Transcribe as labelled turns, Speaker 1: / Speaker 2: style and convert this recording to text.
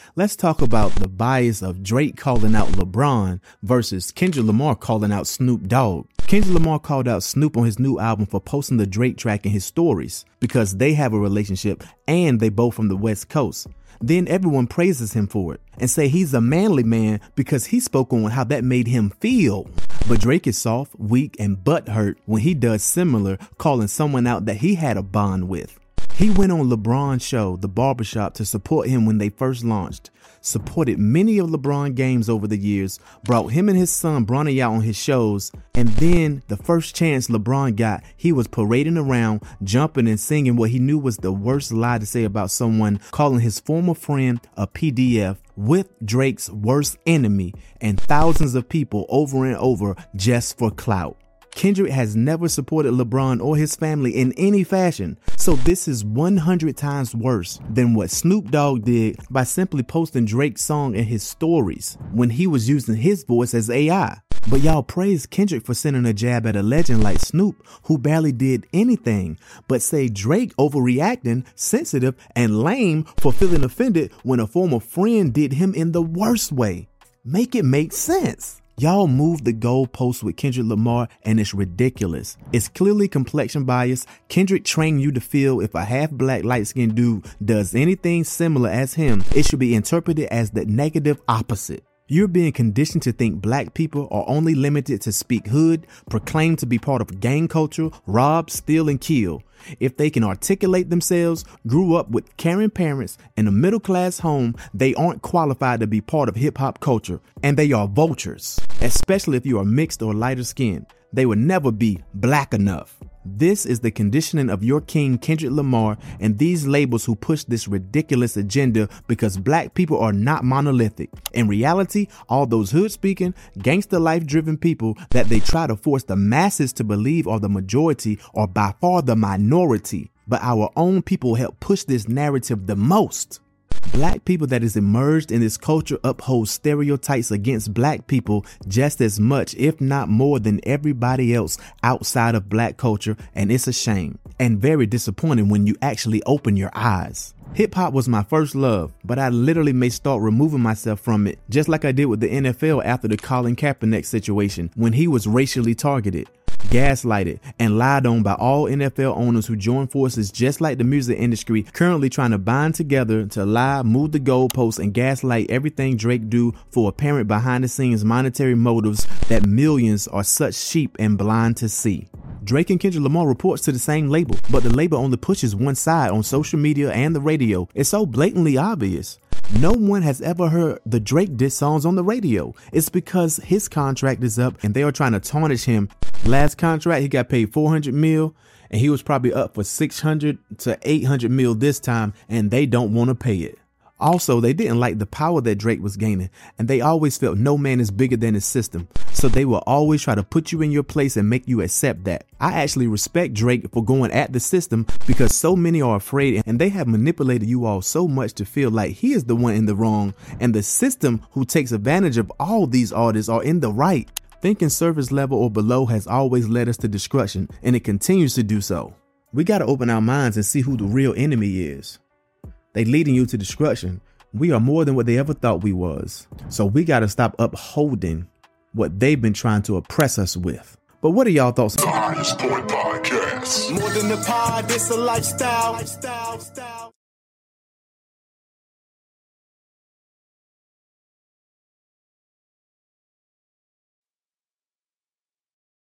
Speaker 1: Let's talk about the bias of Drake calling out LeBron versus Kendrick Lamar calling out Snoop Dogg. Kendrick Lamar called out Snoop on his new album for posting the Drake track in his stories because they have a relationship and they both from the West Coast. Then everyone praises him for it and say he's a manly man because he spoke on how that made him feel. But Drake is soft, weak, and butthurt when he does similar, calling someone out that he had a bond with. He went on LeBron's show, The Barbershop, to support him when they first launched, supported many of LeBron games over the years, brought him and his son Bronny out on his shows, and then the first chance LeBron got, he was parading around, jumping and singing what he knew was the worst lie to say about someone, calling his former friend a PDF, with Drake's worst enemy and thousands of people over and over just for clout. Kendrick has never supported LeBron or his family in any fashion, so this is 100 times worse than what Snoop Dogg did by simply posting Drake's song in his stories when he was using his voice as AI. But y'all praise Kendrick for sending a jab at a legend like Snoop, who barely did anything, but say Drake overreacting, sensitive, and lame for feeling offended when a former friend did him in the worst way. Make it make sense. Y'all moved the goalpost with Kendrick Lamar and it's ridiculous. It's clearly complexion bias. Kendrick trained you to feel if a half black light skinned dude does anything similar as him, it should be interpreted as the negative opposite. You're being conditioned to think black people are only limited to speak hood, proclaim to be part of gang culture, rob, steal, and kill. If they can articulate themselves, grew up with caring parents, in a middle-class home, they aren't qualified to be part of hip-hop culture, and they are vultures, especially if you are mixed or lighter skinned. They will never be black enough. This is the conditioning of your king Kendrick Lamar and these labels who push this ridiculous agenda because black people are not monolithic. In reality, all those hood-speaking, gangster life-driven people that they try to force the masses to believe are the majority are by far the minority. But our own people help push this narrative the most. Black people that is immersed in this culture uphold stereotypes against black people just as much, if not more, than everybody else outside of black culture, and it's a shame and very disappointing when you actually open your eyes. Hip hop was my first love, but I literally may start removing myself from it, just like I did with the NFL after the Colin Kaepernick situation when he was racially targeted, gaslighted, and lied on by all NFL owners who join forces just like the music industry, currently trying to bind together to lie, move the goalposts, and gaslight everything Drake do for apparent behind the scenes monetary motives that millions are such sheep and blind to see. Drake and Kendrick Lamar reports to the same label, but the label only pushes one side on social media and the radio. It's so blatantly obvious. No one has ever heard the Drake diss songs on the radio. It's because his contract is up and they are trying to tarnish him. Last contract, he got paid $400 million and he was probably up for $600 to $800 million this time, and they don't want to pay it. Also, they didn't like the power that Drake was gaining, and they always felt no man is bigger than his system. So they will always try to put you in your place and make you accept that. I actually respect Drake for going at the system because so many are afraid and they have manipulated you all so much to feel like he is the one in the wrong and the system who takes advantage of all these artists are in the right. Thinking surface level or below has always led us to destruction, and it continues to do so. We got to open our minds and see who the real enemy is. They leading you to destruction. We are more than what they ever thought we was. So we got to stop upholding what they've been trying to oppress us with. But what are y'all thoughts?
Speaker 2: The Highest Point Podcast.
Speaker 3: More than the pod, it's a lifestyle.